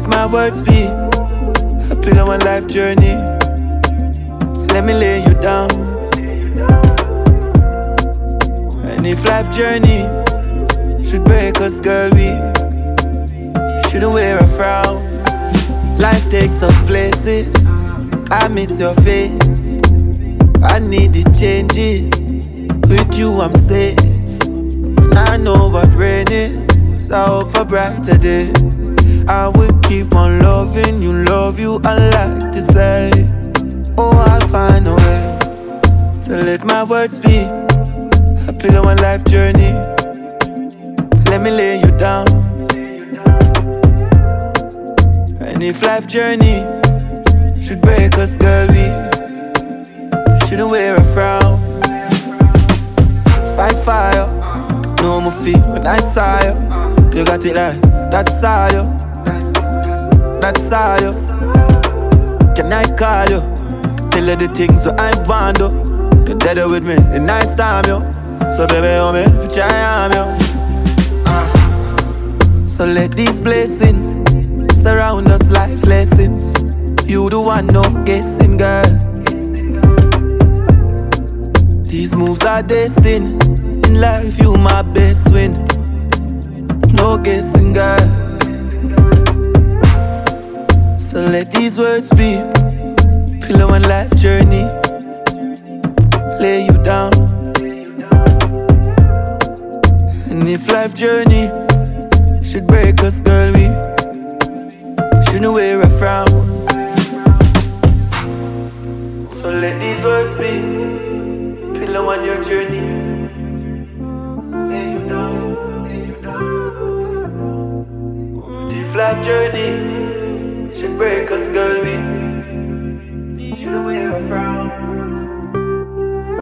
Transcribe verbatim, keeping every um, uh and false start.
my words be a pillow on life journey. Let me lay you down. And if life journey should break us, girl, we shouldn't wear a frown. Life takes us places. I miss your face. I need the changes. With you I'm safe. I know what rain is. I hope for brighter days. I will keep on loving you, love you, I like to say. Oh, I'll find a way to let my words be a pillow on life journey. Let me lay you down. And if life journey should break us, girl, we shouldn't wear a frown. Fight fire, no more feet when I saw you. You got it like that's all you. That's all you. Can I call you? Tell you the things that I want to. You're dead with me, the nice time, yo. So baby, hold me, if you try, I'm yo. uh. So let these blessings surround us like lessons. You the one, no guessing, girl. These moves are destined. In life, you my best win. No guessing, girl. So let these words be pillow on life journey. Lay you down. And if life journey should break us, girl, we shouldn't wear a frown. So let these words be pillow on your journey. Lay you down, lay you down. But if life journey should break us, girl, we shouldn't wear a frown.